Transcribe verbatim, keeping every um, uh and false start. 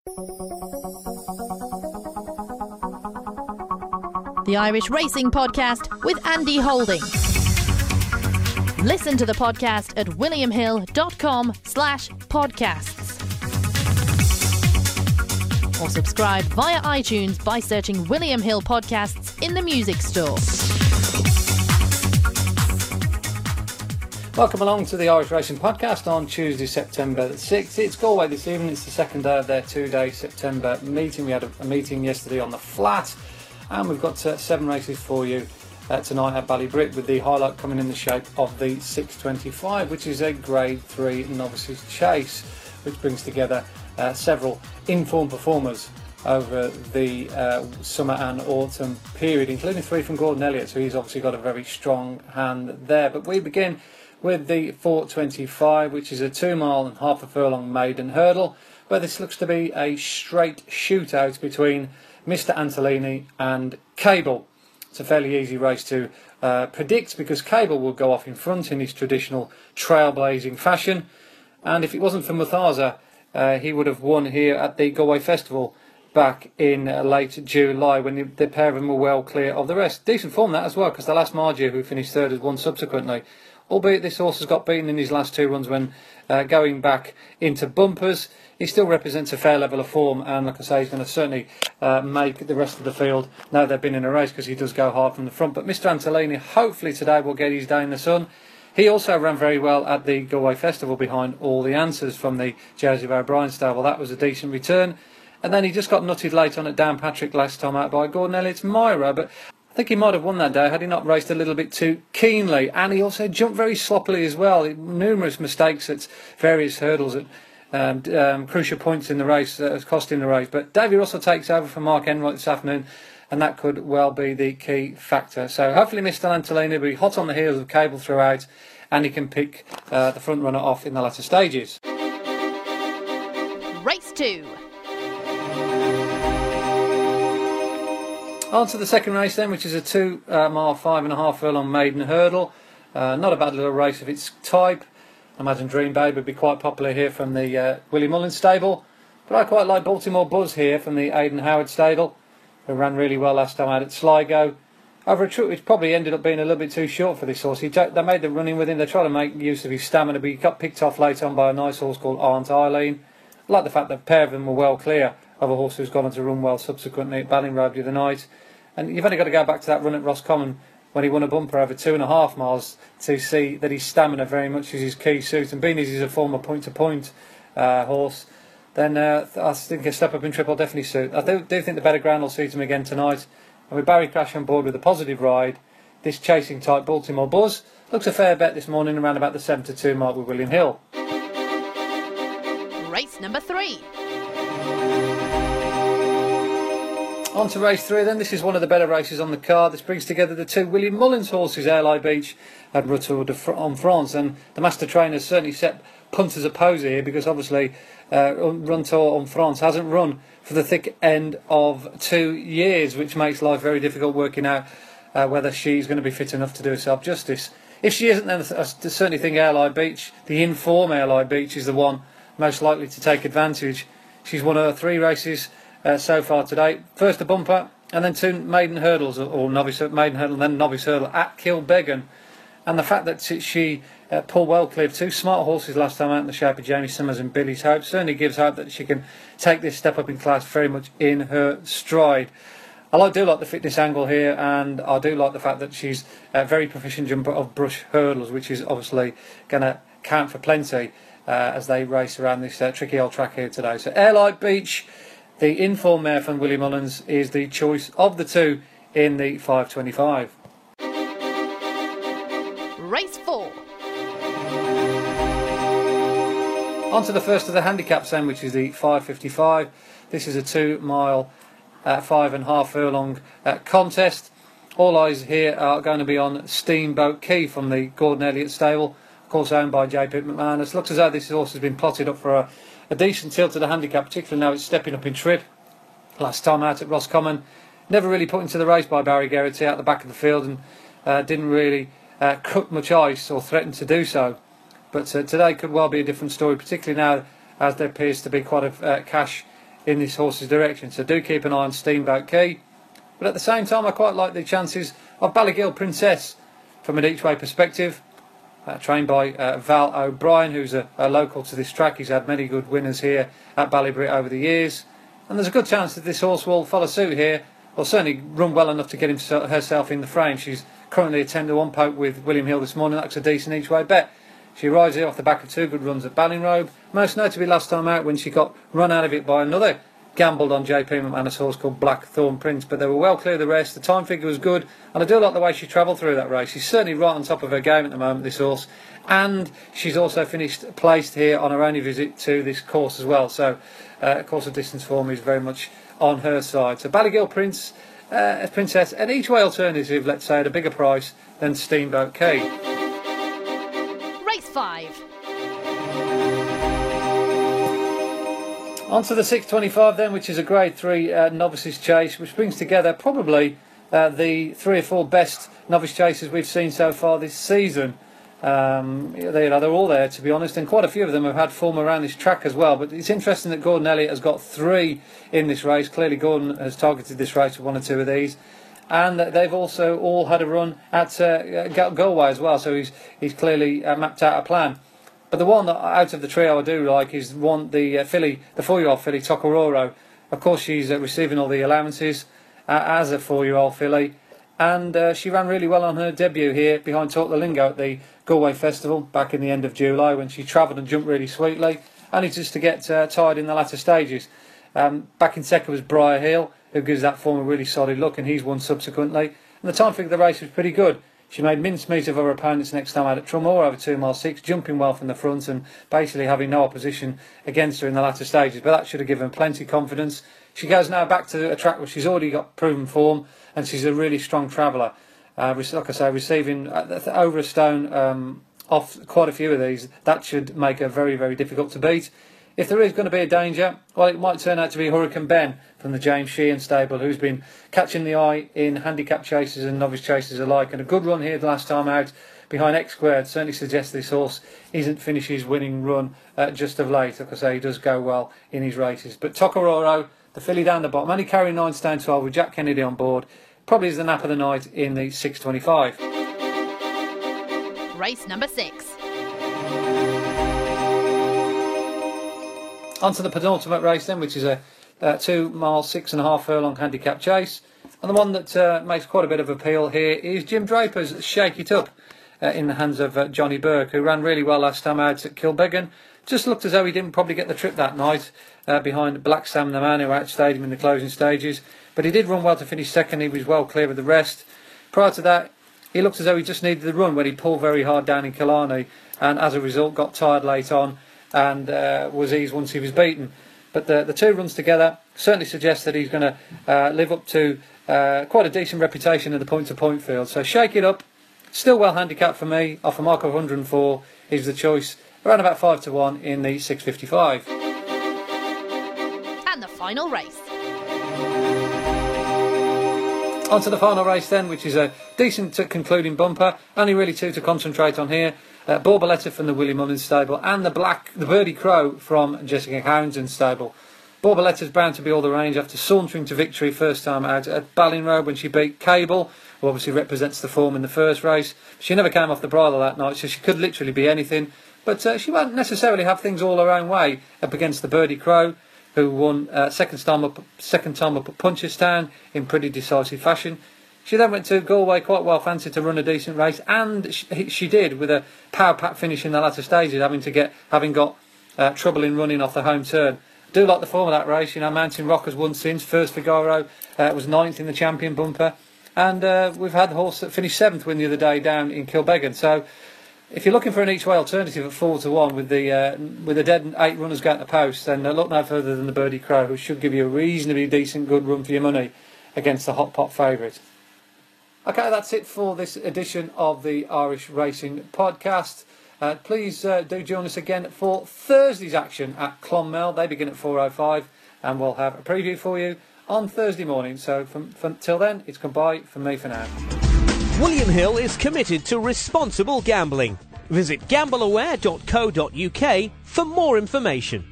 The Irish Racing Podcast with Andy Holding. Listen to the podcast at williamhill.com slash podcasts. Or subscribe via iTunes by searching William Hill Podcasts in the music store. Welcome along to the Irish Racing Podcast on Tuesday, September the sixth. It's Galway this evening. It's the second day of their two-day September meeting. We had a, a meeting yesterday on the flat, and we've got uh, seven races for you uh, tonight at Ballybrit, with the highlight coming in the shape of the six twenty-five, which is a Grade three Novices Chase, which brings together uh, several informed performers over the uh, summer and autumn period, including three from Gordon Elliott, so he's obviously got a very strong hand there. But we begin with the four twenty-five, which is a two mile and half a furlong maiden hurdle, where this looks to be a straight shootout between Mister Antolini and Cable. It's a fairly easy race to uh, predict, because Cable will go off in front in his traditional trailblazing fashion, and if it wasn't for Muthaza, uh, he would have won here at the Galway Festival back in uh, late July, when the, the pair of them were well clear of the rest. Decent form that as well, because the last Margia, who finished third, has won subsequently. Albeit this horse has got beaten in his last two runs when uh, going back into bumpers. He still represents a fair level of form, and like I say, he's going to certainly uh, make the rest of the field know they've been in a race, because he does go hard from the front. But Mister Antolini hopefully today will get his day in the sun. He also ran very well at the Galway Festival behind All the Answers from the Jersey O'Brien stable. That was a decent return. And then he just got nutted late on at Downpatrick last time out by Gordon Elliott's Myra, but I think he might have won that day had he not raced a little bit too keenly. And he also jumped very sloppily as well. Numerous mistakes at various hurdles at um, um, crucial points in the race that has cost him the race. But Davy Russell takes over from Mark Enright this afternoon, and that could well be the key factor. So hopefully Mister Antolini will be hot on the heels of Cable throughout, and he can pick uh, the front runner off in the latter stages. Race two. On to the second race then, which is a two uh, mile, five and a half furlong maiden hurdle. Uh, not a bad little race of its type. I imagine Dream Babe would be quite popular here from the uh, Willie Mullins stable. But I quite like Baltimore Buzz here from the Aidan Howard stable, who ran really well last time out at Sligo. Over a trip which probably ended up being a little bit too short for this horse. He t- they made the running with him. They tried to make use of his stamina, but he got picked off late on by a nice horse called Aunt Eileen. I like the fact that a pair of them were well clear of a horse who's gone on to run well subsequently at Ballinrobe the other night. And you've only got to go back to that run at Roscommon when he won a bumper over two and a half miles to see that his stamina very much is his key suit. And being as he's a former point-to-point uh, horse, then uh, I think a step up in triple definitely suit. I do, do think the better ground will suit him again tonight. And with Barry Crash on board with a positive ride, this chasing type Baltimore Buzz looks a fair bet this morning around about the seven to two mark with William Hill. Race number three. On to race three then. This is one of the better races on the card. This brings together the two William Mullins horses, Airlie Beach and Retour de Fr- en France. And the master trainer has certainly set punters a poser here, because obviously uh, Retour en France hasn't run for the thick end of two years, which makes life very difficult working out uh, whether she's going to be fit enough to do herself justice. If she isn't, then I certainly think Airlie Beach, the in-form Airlie Beach, is the one most likely to take advantage. She's won her three races Uh, so far today. First a bumper, and then two maiden hurdles, or novice maiden hurdle, and then novice hurdle at Kilbeggan. And the fact that she uh, pulled well clear of two smart horses last time out in the shape of Jamie Summers and Billy's Hope certainly gives hope that she can take this step up in class very much in her stride. I do like the fitness angle here, and I do like the fact that she's a very proficient jumper of brush hurdles, which is obviously going to count for plenty uh, as they race around this uh, tricky old track here today. So Airlie Beach, the informed mare from Willie Mullins, is the choice of the two in the five twenty-five. Race four. On to the first of the handicaps then, which is the five fifty-five. This is a two mile, uh, five and a half furlong uh, contest. All eyes here are going to be on Steamboat Key from the Gordon Elliott stable, of course owned by J. Pitt McManus. Looks as though this horse has been plotted up for a A decent tilt to the handicap, particularly now it's stepping up in trip. Last time out at Roscommon, never really put into the race by Barry Geraghty out the back of the field, and uh, didn't really uh, cook much ice or threaten to do so. But uh, today could well be a different story, particularly now as there appears to be quite a uh, cash in this horse's direction. So do keep an eye on Steamboat Key. But at the same time, I quite like the chances of Ballygill Princess from an each-way perspective. Uh, trained by uh, Val O'Brien, who's a, a local to this track. He's had many good winners here at Ballybrit over the years. And there's a good chance that this horse will follow suit here, or certainly run well enough to get himself, herself in the frame. She's currently a ten to one poke with William Hill this morning. That's a decent each-way bet. She arrives here off the back of two good runs at Ballinrobe, most notably last time out when she got run out of it by another gambled on J P McManus horse called Blackthorn Prince, but they were well clear of the rest. The time figure was good, and I do like the way she travelled through that race. She's certainly right on top of her game at the moment, this horse, and she's also finished placed here on her only visit to this course as well, so uh, course of distance form is very much on her side. So Ballygill Prince, uh, Princess, an each-way alternative, let's say, at a bigger price than Steamboat Key. Race five. On to the six twenty-five then, which is a Grade three uh, novices chase, which brings together probably uh, the three or four best novice chases we've seen so far this season. Um, they, they're all there, to be honest, and quite a few of them have had form around this track as well. But it's interesting that Gordon Elliott has got three in this race. Clearly Gordon has targeted this race with one or two of these. And they've also all had a run at uh, Galway as well, so he's, he's clearly uh, mapped out a plan. But the one that out of the trio I do like is one the uh, filly, the four-year-old filly Tokororo. Of course, she's uh, receiving all the allowances uh, as a four-year-old filly, and uh, she ran really well on her debut here behind Talk the Lingo at the Galway Festival back in the end of July, when she travelled and jumped really sweetly, only just to get uh, tired in the latter stages. Um, back in second was Briar Hill, who gives that form a really solid look, and he's won subsequently. And the time figure of the race was pretty good. She made mincemeat of her opponents next time out at Trumore over two mile six, jumping well from the front and basically having no opposition against her in the latter stages. But that should have given plenty of confidence. She goes now back to a track where she's already got proven form, and she's a really strong traveller. Uh, like I say, receiving over a stone um, off quite a few of these, that should make her very, very difficult to beat. If there is going to be a danger, well, it might turn out to be Hurricane Ben from the James Sheehan stable, who's been catching the eye in handicap chasers and novice chasers alike. And a good run here the last time out behind X Squared certainly suggests this horse isn't finished his winning run uh, just of late. Like I say, he does go well in his races. But Tokororo, the filly down the bottom, only carrying nine stone twelve with Jack Kennedy on board, probably is the nap of the night in the six twenty-five. Race number six. On to the penultimate race then, which is a uh, two mile, six and a half furlong handicap chase. And the one that uh, makes quite a bit of appeal here is Jim Draper's Shake It Up uh, in the hands of uh, Johnny Burke, who ran really well last time out at Kilbeggan. Just looked as though he didn't probably get the trip that night uh, behind Black Sam the man, who outstayed him in the closing stages. But he did run well to finish second. He was well clear of the rest. Prior to that, he looked as though he just needed the run when he pulled very hard down in Killarney, and as a result got tired late on and uh, was eased once he was beaten. But the, the two runs together certainly suggest that he's going to uh, live up to uh, quite a decent reputation in the point-to-point field. So Shake It Up, still well handicapped for me, off a mark of one hundred and four, is the choice, around about five to one in the six fifty-five. And the final race. On to the final race then, which is a decent concluding bumper. Only really two to concentrate on here. Uh, Borboletta from the Willie Mullins stable, and the black, the Birdie Crow from Jessica Houndson's stable. Borboletta's bound to be all the range after sauntering to victory first time out at Ballinrobe when she beat Cable, who obviously represents the form in the first race. She never came off the bridle that night, so she could literally be anything. But uh, she won't necessarily have things all her own way up against the Birdie Crow, who won uh, second time up, second time up at Punchestown in pretty decisive fashion. She then went to Galway, quite well fancied to run a decent race, and she, she did, with a power pack finish in the latter stages, having to get having got uh, trouble in running off the home turn. I do like the form of that race. You know, Mountain Rock has won since. First Figaro uh, was ninth in the champion bumper, and uh, we've had the horse that finished seventh win the other day down in Kilbeggan. So, if you're looking for an each-way alternative at four to one with the uh, with the dead eight runners going to the post, then uh, look no further than the Birdie Crow, who should give you a reasonably decent, good run for your money against the hot pot favourite. Okay, that's it for this edition of the Irish Racing Podcast. Uh, please uh, do join us again for Thursday's action at Clonmel. They begin at four oh five, and we'll have a preview for you on Thursday morning. So from, from till then, it's goodbye from me for now. William Hill is committed to responsible gambling. Visit gamble aware dot co dot uk for more information.